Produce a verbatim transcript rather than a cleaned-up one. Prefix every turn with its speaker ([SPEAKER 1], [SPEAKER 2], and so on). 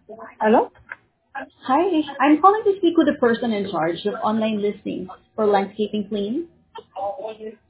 [SPEAKER 1] Hello?
[SPEAKER 2] Hi, I'm calling to speak with the person in charge of online listings for landscaping cleaning.